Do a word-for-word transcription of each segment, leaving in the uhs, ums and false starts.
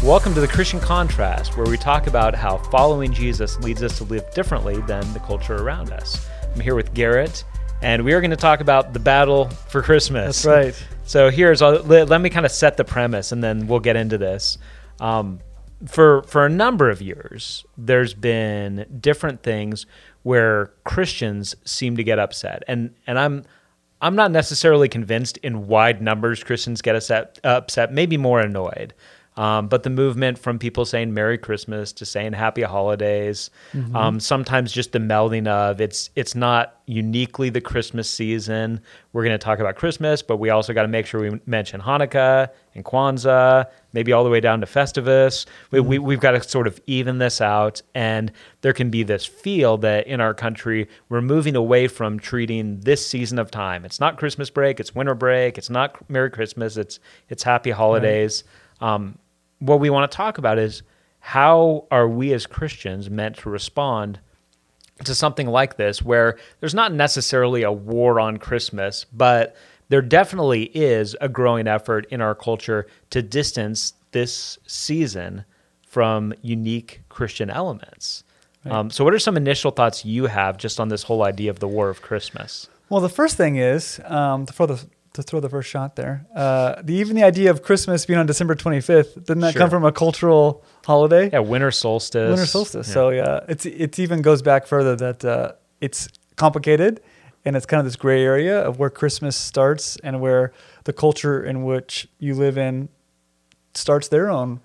Welcome to the Christian Contrast, where we talk about how following Jesus leads us to live differently than the culture around us. I'm here with Garrett, and we are going to talk about the battle for Christmas. That's right. So here's, let, let me kind of set the premise, and then we'll get into this. Um, for for a number of years, there's been different things where Christians seem to get upset, and and I'm I'm not necessarily convinced in wide numbers Christians get upset, upset maybe more annoyed. Um, but the movement from people saying Merry Christmas to saying Happy Holidays, mm-hmm. um, sometimes just the melding of it's it's not uniquely the Christmas season. We're going to talk about Christmas, but we also got to make sure we mention Hanukkah and Kwanzaa, maybe all the way down to Festivus. We, mm-hmm. we, we've got to sort of even this out, and there can be this feel that in our country, we're moving away from treating this season of time. It's not Christmas break, it's winter break, it's not Merry Christmas, it's, it's Happy Holidays. Right. Um, What we want to talk about is how are we as Christians meant to respond to something like this, where there's not necessarily a war on Christmas, but there definitely is a growing effort in our culture to distance this season from unique Christian elements. Right. Um, so what are some initial thoughts you have just on this whole idea of the war of Christmas? Well, the first thing is, um, to throw the to throw the first shot there, uh, the, even the idea of Christmas being on December twenty-fifth, didn't that Sure. come from a cultural holiday? Yeah, winter solstice. Winter solstice. Yeah. So yeah, it's it even goes back further that uh, it's complicated, and it's kind of this gray area of where Christmas starts and where the culture in which you live in starts their own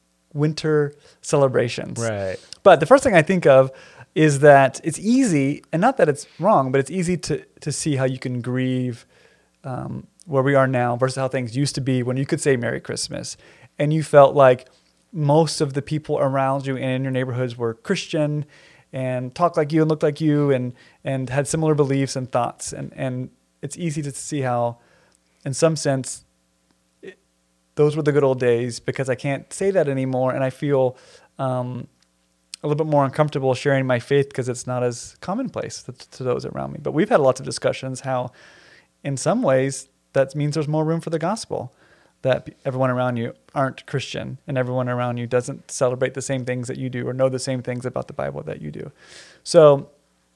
winter celebrations. Right. But the first thing I think of is that it's easy, and not that it's wrong, but it's easy to to see how you can grieve Um, where we are now versus how things used to be when you could say Merry Christmas and you felt like most of the people around you and in your neighborhoods were Christian and talked like you and looked like you and and had similar beliefs and thoughts. And, and it's easy to see how, in some sense, it, those were the good old days, because I can't say that anymore. And I feel um, a little bit more uncomfortable sharing my faith because it's not as commonplace to, to those around me. But we've had lots of discussions how in some ways, that means there's more room for the gospel, that everyone around you aren't Christian and everyone around you doesn't celebrate the same things that you do or know the same things about the Bible that you do. So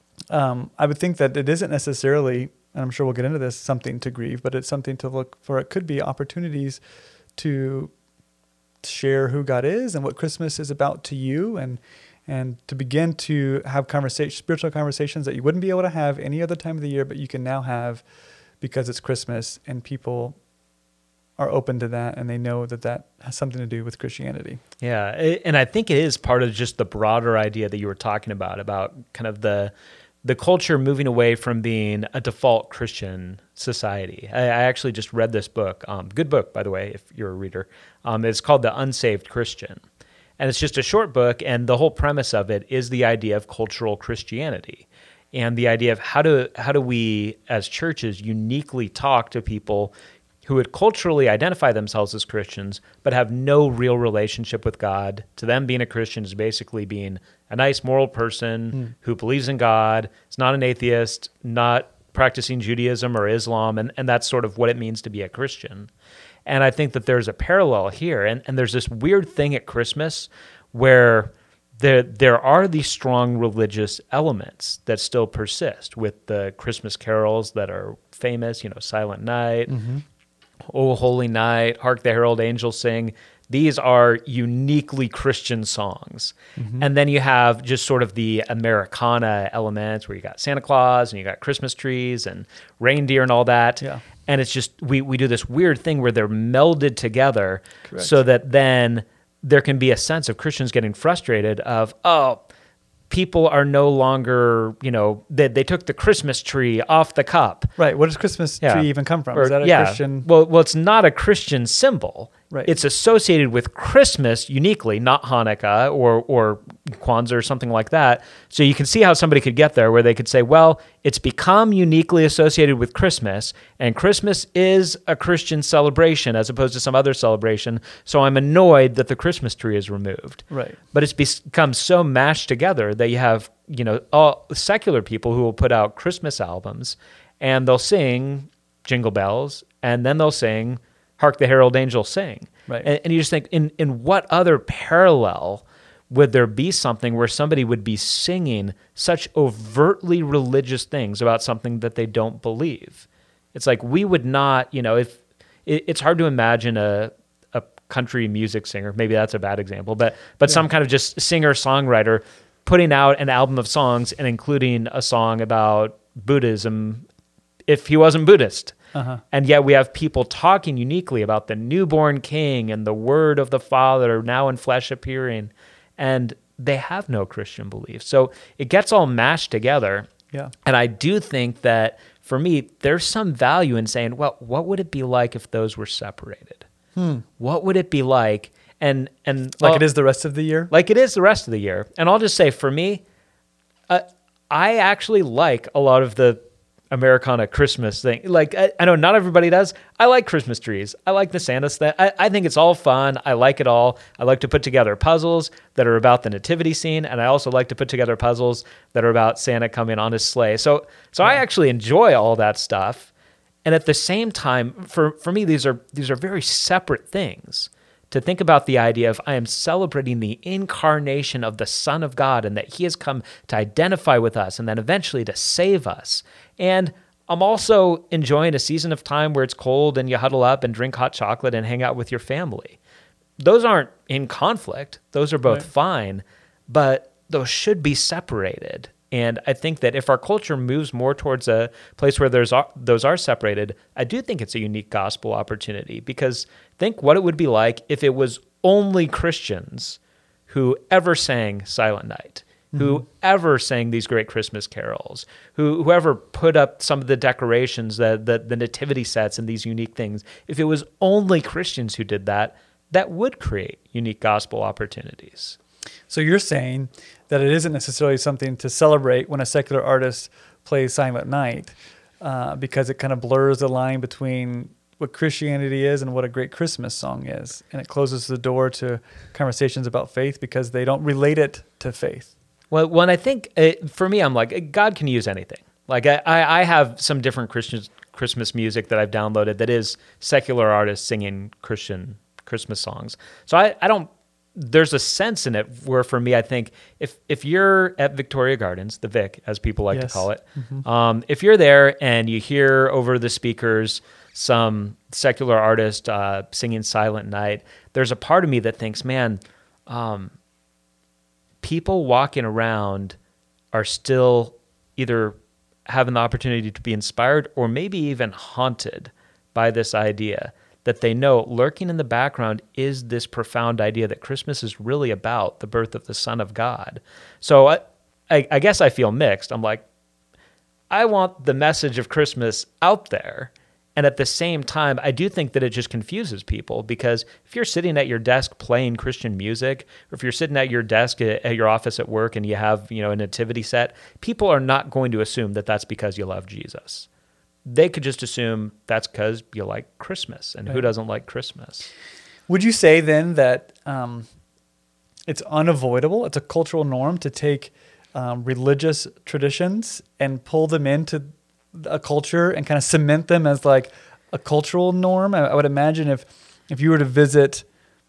um, I would think that it isn't necessarily, and I'm sure we'll get into this, something to grieve, but it's something to look for. It could be opportunities to share who God is and what Christmas is about to you, and and to begin to have conversation, spiritual conversations that you wouldn't be able to have any other time of the year, but you can now have because it's Christmas and people are open to that and they know that that has something to do with Christianity. Yeah, and I think it is part of just the broader idea that you were talking about, about kind of the the culture moving away from being a default Christian society. I, I actually just read this book, um, good book, by the way, if you're a reader. Um, it's called The Unsaved Christian. And it's just a short book, and the whole premise of it is the idea of cultural Christianity. And the idea of how do how do we as churches uniquely talk to people who would culturally identify themselves as Christians but have no real relationship with God. To them, being a Christian is basically being a nice moral person mm. who believes in God, is not an atheist, not practicing Judaism or Islam, and, and that's sort of what it means to be a Christian. And I think that there's a parallel here, and, and there's this weird thing at Christmas where There, there are these strong religious elements that still persist with the Christmas carols that are famous, you know, Silent Night, mm-hmm. Oh Holy Night, Hark the Herald Angels Sing. These are uniquely Christian songs. Mm-hmm. And then you have just sort of the Americana elements where you got Santa Claus and you got Christmas trees and reindeer and all that. Yeah. And it's just, we, we do this weird thing where they're melded together. Correct. So that then there can be a sense of Christians getting frustrated of, oh, people are no longer, you know, they, they took the Christmas tree off the cup. Right. Where does Christmas yeah. tree even come from? Or, is that a yeah. Christian? Well, well, it's not a Christian symbol. Right. It's associated with Christmas uniquely, not Hanukkah or or Kwanzaa or something like that. So you can see how somebody could get there where they could say, well, it's become uniquely associated with Christmas, and Christmas is a Christian celebration as opposed to some other celebration, so I'm annoyed that the Christmas tree is removed. Right. But it's become so mashed together that you have, you know, all secular people who will put out Christmas albums, and they'll sing Jingle Bells, and then they'll sing Hark the Herald Angels Sing. Right. And, and you just think, in, in what other parallel would there be something where somebody would be singing such overtly religious things about something that they don't believe? It's like we would not, you know, if it, it's hard to imagine a a country music singer, maybe that's a bad example, but but yeah. some kind of just singer-songwriter putting out an album of songs and including a song about Buddhism if he wasn't Buddhist. Uh-huh. And yet we have people talking uniquely about the newborn king and the word of the Father now in flesh appearing, and they have no Christian belief. So it gets all mashed together. Yeah. And I do think that for me, there's some value in saying, well, what would it be like if those were separated? Hmm. What would it be like? And and like well, it is the rest of the year? Like it is the rest of the year. And I'll just say, for me, uh, I actually like a lot of the Americana Christmas thing. Like, I, I know not everybody does. I like Christmas trees. I like the Santa stuff. I, I think it's all fun. I like it all. I like to put together puzzles that are about the nativity scene, and I also like to put together puzzles that are about Santa coming on his sleigh. So, so yeah. I actually enjoy all that stuff. And at the same time, for, for me, these are these are very separate things. To think about the idea of I am celebrating the incarnation of the Son of God and that he has come to identify with us and then eventually to save us. And I'm also enjoying a season of time where it's cold and you huddle up and drink hot chocolate and hang out with your family. Those aren't in conflict. Those are both right. fine, but those should be separated. And I think that if our culture moves more towards a place where there's those are separated, I do think it's a unique gospel opportunity, because think what it would be like if it was only Christians who ever sang Silent Night, mm-hmm. who ever sang these great Christmas carols, who whoever put up some of the decorations, the, the, the nativity sets and these unique things. If it was only Christians who did that, that would create unique gospel opportunities. So you're saying that it isn't necessarily something to celebrate when a secular artist plays Silent Night, uh, because it kind of blurs the line between what Christianity is and what a great Christmas song is. And it closes the door to conversations about faith because they don't relate it to faith. Well, when I think, it, for me, I'm like, God can use anything. Like I, I have some different Christian Christmas music that I've downloaded that is secular artists singing Christian Christmas songs. So I, I don't, there's a sense in it where, for me, I think if if you're at Victoria Gardens, the Vic, as people like yes. to call it, mm-hmm. um, if you're there and you hear over the speakers some secular artist uh, singing Silent Night, there's a part of me that thinks, man, um, people walking around are still either having the opportunity to be inspired or maybe even haunted by this idea that they know lurking in the background is this profound idea that Christmas is really about the birth of the Son of God. So I, I, I guess I feel mixed. I'm like, I want the message of Christmas out there. And at the same time, I do think that it just confuses people, because if you're sitting at your desk playing Christian music, or if you're sitting at your desk at your office at work and you have, you know, a nativity set, people are not going to assume that that's because you love Jesus. They could just assume that's because you like Christmas, and right. who doesn't like Christmas? Would you say then that um, it's unavoidable, it's a cultural norm to take um, religious traditions and pull them into a culture and kind of cement them as like a cultural norm? I, I would imagine if if you were to visit,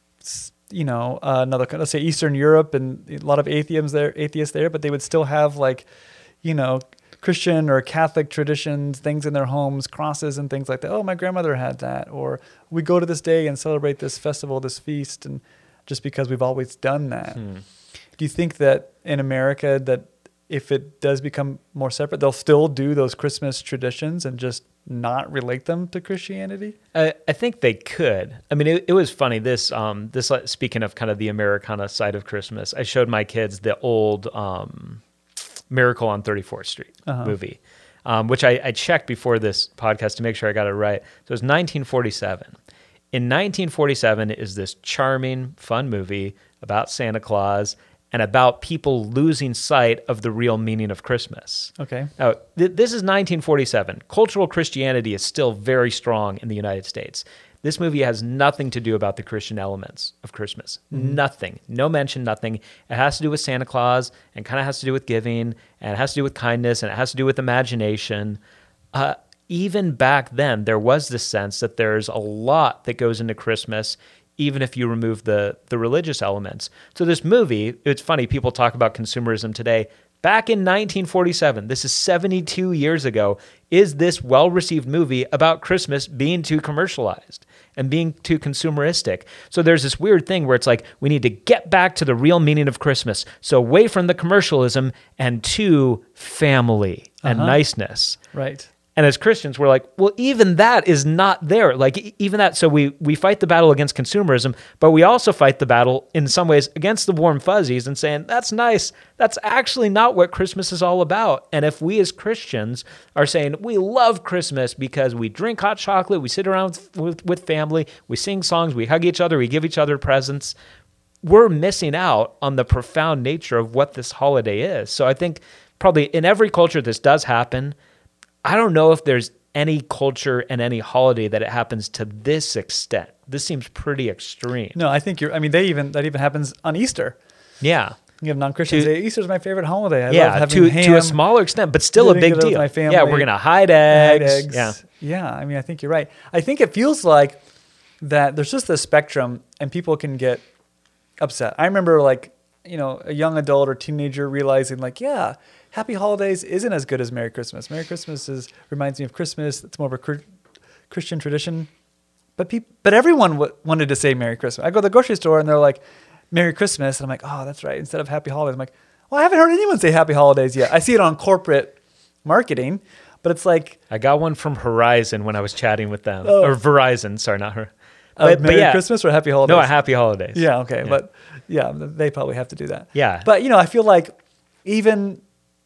you know, uh, another, let's say Eastern Europe, and a lot of atheists there, atheists there, but they would still have like, you know, Christian or Catholic traditions, things in their homes, crosses and things like that. Oh, my grandmother had that. Or we go to this day and celebrate this festival, this feast, and just because we've always done that. Hmm. Do you think that in America that if it does become more separate, they'll still do those Christmas traditions and just not relate them to Christianity? I, I think they could. I mean, it, it was funny. This, um, this speaking of kind of the Americana side of Christmas, I showed my kids the old um, Miracle on thirty-fourth Street uh-huh. movie, um, which I, I checked before this podcast to make sure I got it right. So it was nineteen forty-seven. In nineteen forty-seven is this charming, fun movie about Santa Claus and about people losing sight of the real meaning of Christmas. Okay. Now, th- this is nineteen forty-seven. Cultural Christianity is still very strong in the United States. This movie has nothing to do about the Christian elements of Christmas. Mm-hmm. Nothing. No mention, nothing. It has to do with Santa Claus, and kind of has to do with giving, and it has to do with kindness, and it has to do with imagination. Uh, even back then, there was this sense that there's a lot that goes into Christmas, even if you remove the the religious elements. So this movie, it's funny, people talk about consumerism today. Back in nineteen forty-seven, this is seventy-two years ago, is this well-received movie about Christmas being too commercialized and being too consumeristic. So there's this weird thing where it's like, we need to get back to the real meaning of Christmas. So away from the commercialism and to family and Uh-huh. niceness. Right. And as Christians, we're like, well, even that is not there. Like, e- even that, so we we fight the battle against consumerism, but we also fight the battle in some ways against the warm fuzzies and saying, that's nice. That's actually not what Christmas is all about. And if we as Christians are saying, we love Christmas because we drink hot chocolate, we sit around with, with, with family, we sing songs, we hug each other, we give each other presents, we're missing out on the profound nature of what this holiday is. So I think probably in every culture this does happen. I don't know if there's any culture and any holiday that it happens to this extent. This seems pretty extreme. No, I think you're, I mean, they even, that even happens on Easter. Yeah. You have non-Christians To- say, Easter's my favorite holiday. I love yeah, having to, ham. to a smaller extent, but still a getting big together with deal. my family, Yeah, we're going to hide hide eggs. eggs. Yeah. Yeah, I mean, I think you're right. I think it feels like that there's just a spectrum and people can get upset. I remember like, you know, a young adult or teenager realizing like, yeah, Happy Holidays isn't as good as Merry Christmas. Merry Christmas is reminds me of Christmas. It's more of a cr- Christian tradition. But peop- but everyone w- wanted to say Merry Christmas. I go to the grocery store and they're like, Merry Christmas. And I'm like, oh, that's right. Instead of Happy Holidays. I'm like, well, I haven't heard anyone say Happy Holidays yet. I see it on corporate marketing, but it's like, I got one from Horizon when I was chatting with them. Oh. Or Verizon, sorry, not her. uh, But, but Merry yeah. Christmas or Happy Holidays? No, a Happy Holidays. Yeah, okay. Yeah. But yeah, they probably have to do that. Yeah. But, you know, I feel like even,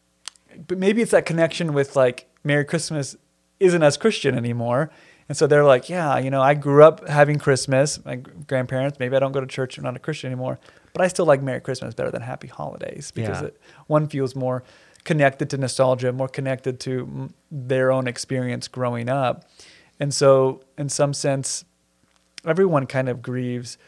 but maybe it's that connection with like Merry Christmas isn't as Christian anymore. And so they're like, yeah, you know, I grew up having Christmas, my grandparents, maybe I don't go to church, I'm not a Christian anymore, but I still like Merry Christmas better than Happy Holidays because Yeah. it, one feels more connected to nostalgia, more connected to mm, their own experience growing up. And so in some sense, everyone kind of grieves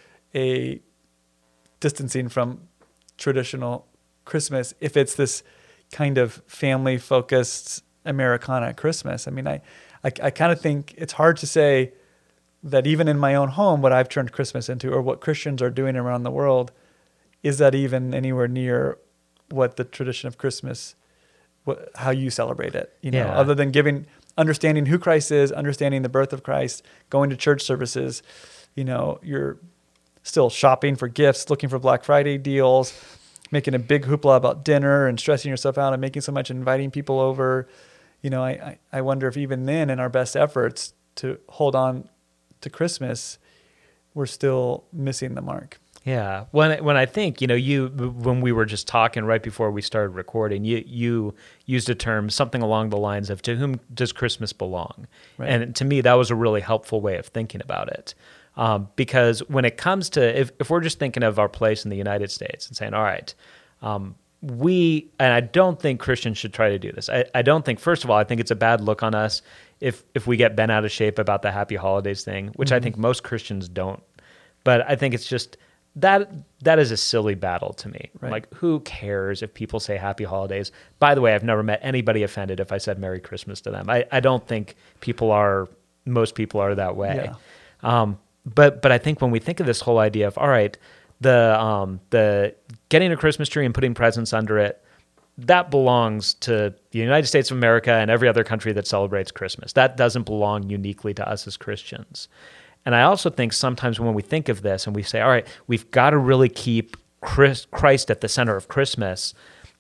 a distancing from traditional Christmas if it's this kind of family focused Americana Christmas. I mean, I, I, I kind of think it's hard to say that even in my own home, what I've turned Christmas into or what Christians are doing around the world, is that even anywhere near what the tradition of Christmas, what, how you celebrate it, you know, Yeah. other than giving, understanding who Christ is, understanding the birth of Christ, going to church services, you know, you're still shopping for gifts, looking for Black Friday deals, making a big hoopla about dinner and stressing yourself out and making so much, inviting people over. You know, I, I, I wonder if even then in our best efforts to hold on to Christmas, we're still missing the mark. Yeah. When when I think, you know, you when we were just talking right before we started recording, you you used a term, something along the lines of, to whom does Christmas belong? Right. And to me, that was a really helpful way of thinking about it. Um, because when it comes to, if, if we're just thinking of our place in the United States and saying, all right, um, we, and I don't think Christians should try to do this. I, I don't think, first of all, I think it's a bad look on us if if we get bent out of shape about the Happy Holidays thing, which Mm-hmm. I think most Christians don't. But I think it's just, that that is a silly battle to me. Right. Like, who cares if people say Happy Holidays? By the way, I've never met anybody offended if I said Merry Christmas to them. I, I don't think people are, most people are that way. Yeah. Um, but but I think when we think of this whole idea of, all right, the um, the getting a Christmas tree and putting presents under it, that belongs to the United States of America and every other country that celebrates Christmas. That doesn't belong uniquely to us as Christians. And I also think sometimes when we think of this and we say, all right, we've got to really keep Christ at the center of Christmas,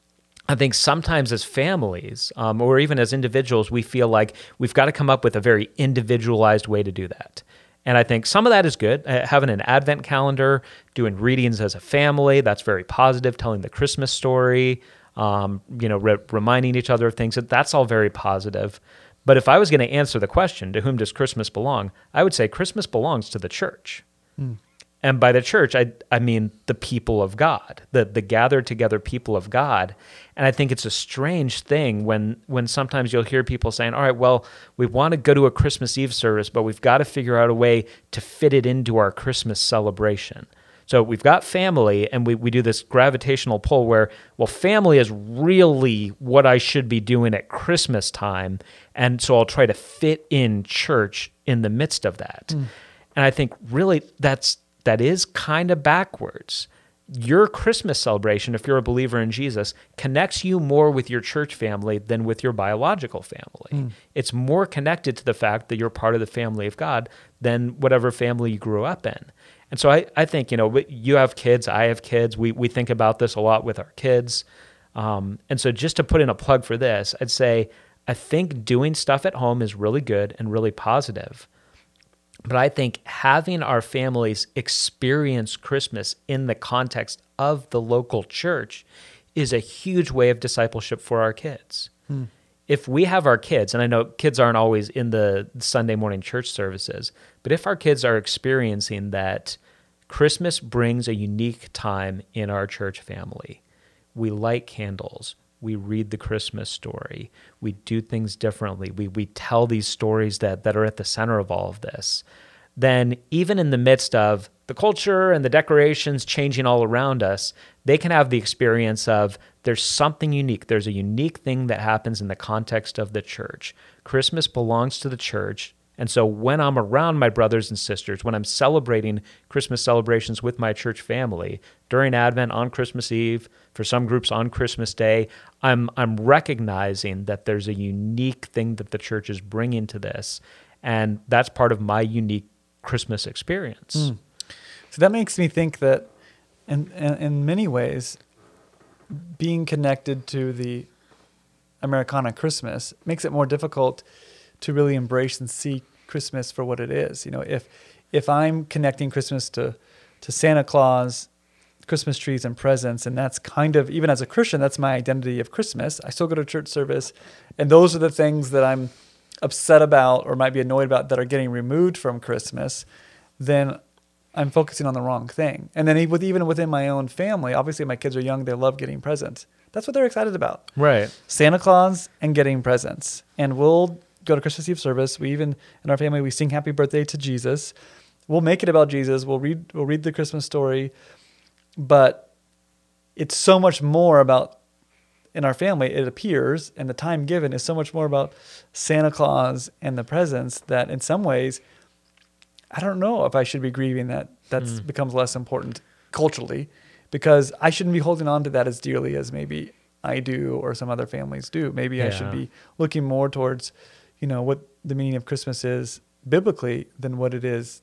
I think sometimes as families um, or even as individuals, we feel like we've got to come up with a very individualized way to do that. And I think some of that is good. Uh, having an Advent calendar, doing readings as a family, that's very positive. Telling the Christmas story, um, you know, re- reminding each other of things, that's all very positive. But if I was going to answer the question, to whom does Christmas belong? I would say Christmas belongs to the church. Mm. And by the church, I I mean the people of God, the the gathered together people of God. And I think it's a strange thing when when sometimes you'll hear people saying, all right, well, we want to go to a Christmas Eve service, but we've got to figure out a way to fit it into our Christmas celebration. So we've got family, and we, we do this gravitational pull where, well, family is really what I should be doing at Christmas time, and so I'll try to fit in church in the midst of that. Mm. And I think really that's that is kind of backwards. Your Christmas celebration, if you're a believer in Jesus, connects you more with your church family than with your biological family. Mm. It's more connected to the fact that you're part of the family of God than whatever family you grew up in. And so I, I think, you know, you have kids, I have kids. We we think about this a lot with our kids. Um, and so just to put in a plug for this, I'd say I think doing stuff at home is really good and really positive. But I think having our families experience Christmas in the context of the local church is a huge way of discipleship for our kids. Hmm. If we have our kids, and I know kids aren't always in the Sunday morning church services, but if our kids are experiencing that Christmas brings a unique time in our church family, we light candles, we read the Christmas story, we do things differently, we we tell these stories that, that are at the center of all of this, then even in the midst of the culture and the decorations changing all around us, they can have the experience of there's something unique. There's a unique thing that happens in the context of the church. Christmas belongs to the church. And so when I'm around my brothers and sisters, when I'm celebrating Christmas celebrations with my church family, during Advent, on Christmas Eve, for some groups on Christmas Day, I'm I'm recognizing that there's a unique thing that the church is bringing to this. And that's part of my unique Christmas experience. Mm. So that makes me think that in, in in many ways, being connected to the Americana Christmas makes it more difficult to really embrace and see Christmas for what it is. You know, if if I'm connecting Christmas to to Santa Claus, Christmas trees and presents, and that's kind of, even as a Christian, that's my identity of Christmas. I still go to church service, and those are the things that I'm upset about or might be annoyed about that are getting removed from Christmas, then I'm focusing on the wrong thing. And then with, even within my own family, obviously my kids are young, they love getting presents. That's what they're excited about. Right. Santa Claus and getting presents. And we'll go to Christmas Eve service. We even, in our family, we sing happy birthday to Jesus. We'll make it about Jesus. We'll read, we'll read the Christmas story. But it's so much more about, in our family, it appears, and the time given is so much more about Santa Claus and the presents that in some ways, I don't know if I should be grieving that that mm. becomes less important culturally, because I shouldn't be holding on to that as dearly as maybe I do or some other families do. Maybe yeah. I should be looking more towards, you know, what the meaning of Christmas is biblically than what it is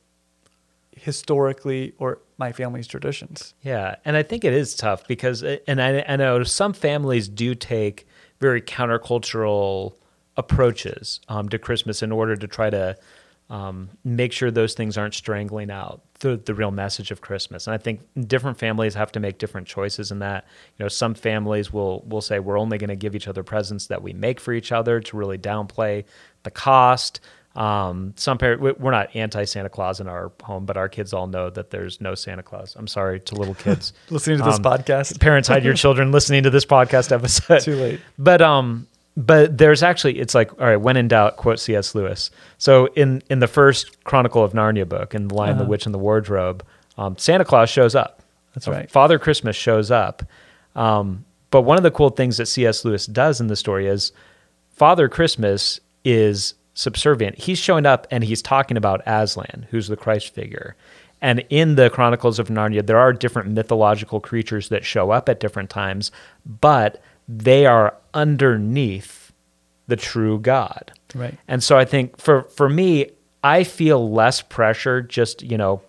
historically or my family's traditions. Yeah, and I think it is tough because, and I, I know some families do take very countercultural approaches um, to Christmas in order to try to um, make sure those things aren't strangling out the, the real message of Christmas. And I think different families have to make different choices in that. You know, some families will will say we're only going to give each other presents that we make for each other to really downplay the cost. Um, some parents, we're not anti-Santa Claus in our home, but our kids all know that there's no Santa Claus. I'm sorry to little kids listening to this um, podcast. Parents, hide your children listening to this podcast episode. Too late. But um, but there's actually, it's like, all right, when in doubt, quote C S Lewis. So in in the first Chronicle of Narnia book, in The Lion, uh-huh. the Witch, and the Wardrobe, um, Santa Claus shows up. That's so right. Father Christmas shows up. Um, but one of the cool things that C S Lewis does in the story is Father Christmas is subservient. He's showing up and he's talking about Aslan, who's the Christ figure. And in the Chronicles of Narnia, there are different mythological creatures that show up at different times, but they are underneath the true God. Right. And so I think for, for me, I feel less pressure just, you know,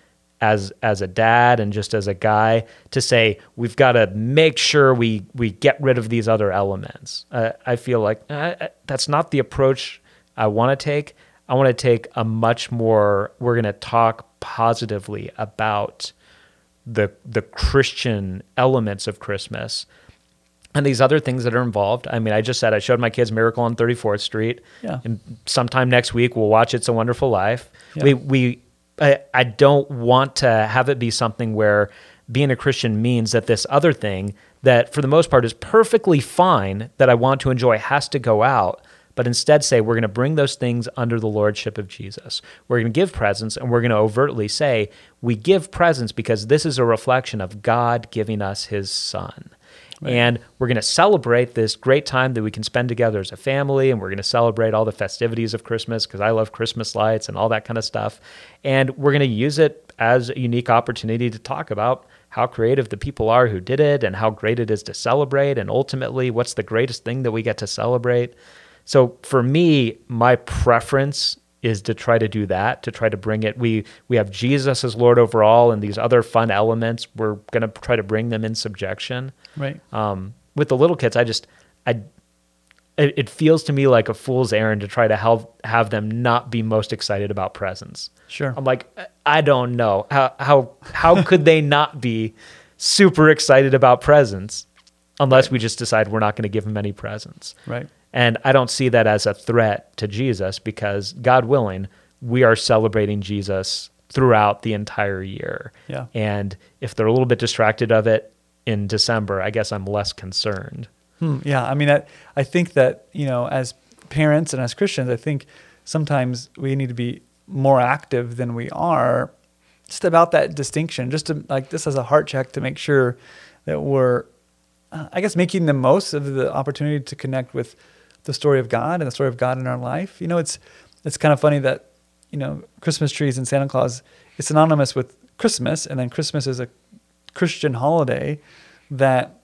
as as a dad and just as a guy to say, we've got to make sure we, we get rid of these other elements. Uh, I feel like uh, that's not the approach I want to take. I want to take a much more, we're going to talk positively about the the Christian elements of Christmas and these other things that are involved. I mean, I just said I showed my kids Miracle on thirty-fourth Street. Yeah. And sometime next week we'll watch It's a Wonderful Life. Yeah. We we I, I don't want to have it be something where being a Christian means that this other thing that for the most part is perfectly fine that I want to enjoy has to go out. But instead say, we're going to bring those things under the lordship of Jesus. We're going to give presents, and we're going to overtly say, we give presents because this is a reflection of God giving us his son. Right. And we're going to celebrate this great time that we can spend together as a family, and we're going to celebrate all the festivities of Christmas because I love Christmas lights and all that kind of stuff. And we're going to use it as a unique opportunity to talk about how creative the people are who did it and how great it is to celebrate, and ultimately what's the greatest thing that we get to celebrate. So for me, my preference is to try to do that, to try to bring it. We we have Jesus as Lord over all, and these other fun elements, we're going to try to bring them in subjection. Right. Um, with the little kids, I just, I, it, it feels to me like a fool's errand to try to help have them not be most excited about presents. Sure. I'm like, I don't know. How how how could they not be super excited about presents unless Right. we just decide we're not going to give them any presents? Right. And I don't see that as a threat to Jesus because, God willing, we are celebrating Jesus throughout the entire year. Yeah. And if they're a little bit distracted of it in December, I guess I'm less concerned. Hmm, yeah, I mean, I, I think that, you know, as parents and as Christians, I think sometimes we need to be more active than we are just about that distinction, just to like this as a heart check to make sure that we're, uh, I guess, making the most of the opportunity to connect with the story of God and the story of God in our life. You know, it's it's kind of funny that, you know, Christmas trees and Santa Claus, it's synonymous with Christmas, and then Christmas is a Christian holiday that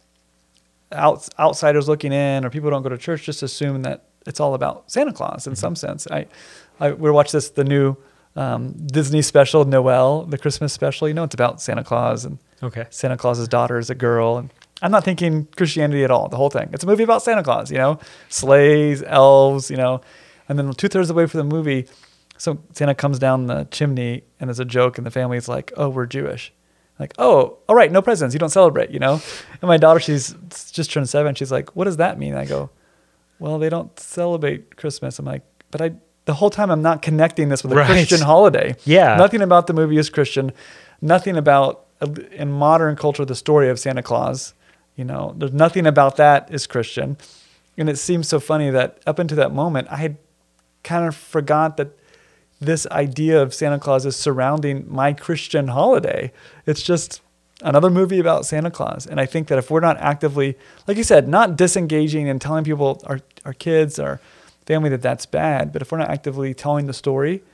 out, outsiders looking in or people who don't go to church just assume that it's all about Santa Claus in mm-hmm. some sense. I, I we watched this, the new um, Disney special, Noel, the Christmas special. You know, it's about Santa Claus, and okay. Santa Claus's daughter is a girl. And I'm not thinking Christianity at all, the whole thing. It's a movie about Santa Claus, you know, sleighs, elves, you know. And then two thirds of the way through the movie, so Santa comes down the chimney and there's a joke, and the family's like, oh, we're Jewish. Like, oh, all right, no presents. You don't celebrate, you know? And my daughter, she's just turned seven. She's like, what does that mean? I go, well, they don't celebrate Christmas. I'm like, but I, the whole time I'm not connecting this with a right. Christian holiday. Yeah. Nothing about the movie is Christian. Nothing about, in modern culture, the story of Santa Claus. You know, there's nothing about that is Christian. And it seems so funny that up until that moment, I had kind of forgot that this idea of Santa Claus is surrounding my Christian holiday. It's just another movie about Santa Claus. And I think that if we're not actively, like you said, not disengaging and telling people, our, our kids, our family, that that's bad, but if we're not actively telling the story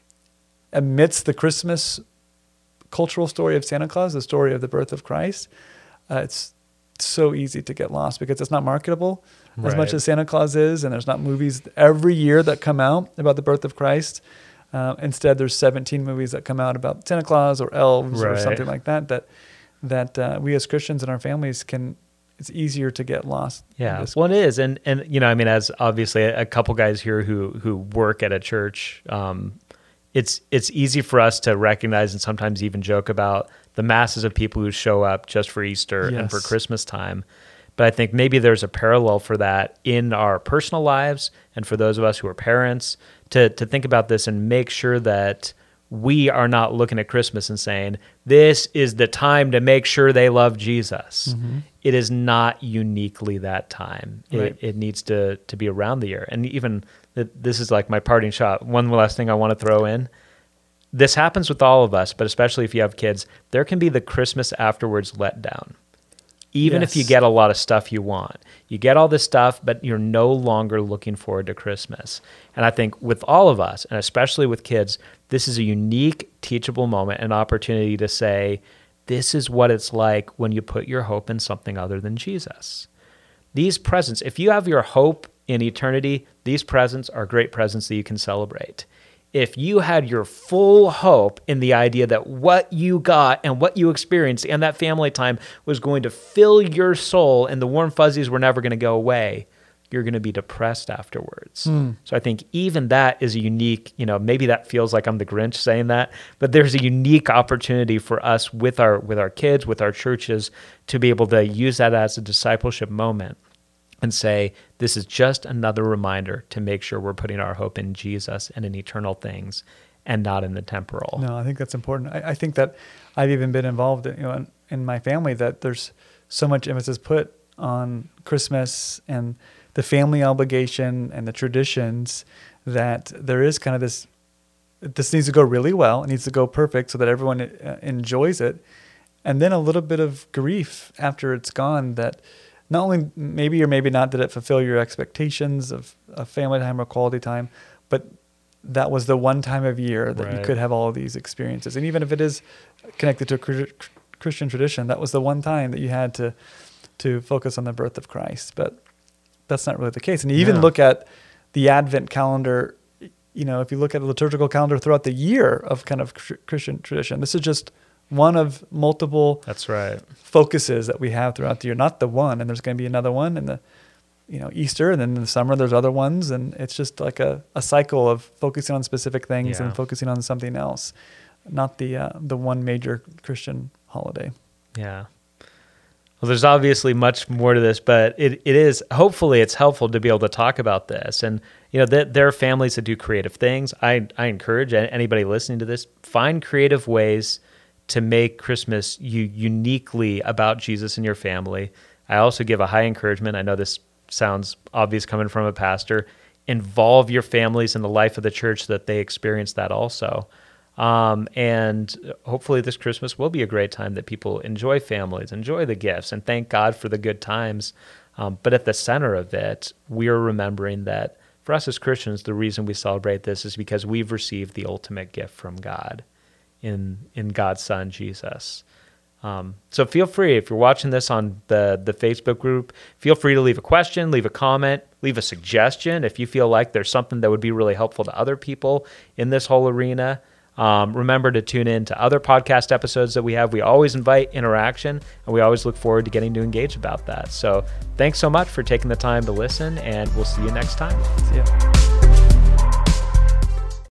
amidst the Christmas cultural story of Santa Claus, the story of the birth of Christ, uh, it's so easy to get lost because it's not marketable right. as much as Santa Claus is, and there's not movies every year that come out about the birth of Christ. Uh, instead, there's seventeen movies that come out about Santa Claus or elves right. or something like that. That that uh, we as Christians and our families can. It's easier to get lost. Yeah, well, it is, and and you know, I mean, as obviously a, a couple guys here who who work at a church, um, it's it's easy for us to recognize and sometimes even joke about the masses of people who show up just for Easter yes. and for Christmas time. But I think maybe there's a parallel for that in our personal lives, and for those of us who are parents, to to think about this and make sure that we are not looking at Christmas and saying, this is the time to make sure they love Jesus. Mm-hmm. It is not uniquely that time. Right. It, it needs to to be around the year. And even, this is like my parting shot. One last thing I want to throw in. This happens with all of us, but especially if you have kids, there can be the Christmas afterwards letdown. Even yes. if you get a lot of stuff you want. You get all this stuff, but you're no longer looking forward to Christmas. And I think with all of us, and especially with kids, this is a unique, teachable moment, an opportunity to say, this is what it's like when you put your hope in something other than Jesus. These presents, if you have your hope in eternity, these presents are great presents that you can celebrate. If you had your full hope in the idea that what you got and what you experienced and that family time was going to fill your soul and the warm fuzzies were never going to go away, you're going to be depressed afterwards. Mm. So I think even that is a unique, you know, maybe that feels like I'm the Grinch saying that, but there's a unique opportunity for us with our with our kids, with our churches, to be able to use that as a discipleship moment and say, this is just another reminder to make sure we're putting our hope in Jesus and in eternal things and not in the temporal. No, I think that's important. I, I think that I've even been involved in, you know, in, in my family that there's so much emphasis put on Christmas and the family obligation and the traditions that there is kind of this, this needs to go really well. It needs to go perfect so that everyone uh, enjoys it. And then a little bit of grief after it's gone that not only maybe or maybe not did it fulfill your expectations of, of family time or quality time, but that was the one time of year that Right. you could have all of these experiences. And even if it is connected to a Chri- Christian tradition, that was the one time that you had to to focus on the birth of Christ. But that's not really the case. And you even No. look at the Advent calendar, you know, if you look at the liturgical calendar throughout the year of kind of Chri- Christian tradition, this is just one of multiple That's right. focuses that we have throughout the year, not the one. And there's going to be another one in the, you know, Easter, and then in the summer there's other ones. And it's just like a, a cycle of focusing on specific things Yeah. and focusing on something else, not the, uh, the one major Christian holiday. Yeah. Well, there's obviously much more to this, but it, it is, hopefully it's helpful to be able to talk about this. And, you know, th- there are families that do creative things. I, I encourage anybody listening to this, find creative ways to make Christmas you uniquely about Jesus and your family. I also give a high encouragement. I know this sounds obvious coming from a pastor. Involve your families in the life of the church so that they experience that also. Um, and hopefully this Christmas will be a great time that people enjoy families, enjoy the gifts, and thank God for the good times. Um, but at the center of it, we are remembering that for us as Christians, the reason we celebrate this is because we've received the ultimate gift from God in in God's Son, Jesus. Um, so feel free, if you're watching this on the, the Facebook group, feel free to leave a question, leave a comment, leave a suggestion if you feel like there's something that would be really helpful to other people in this whole arena. Um, remember to tune in to other podcast episodes that we have. We always invite interaction, and we always look forward to getting to engage about that. So thanks so much for taking the time to listen, and we'll see you next time. See ya.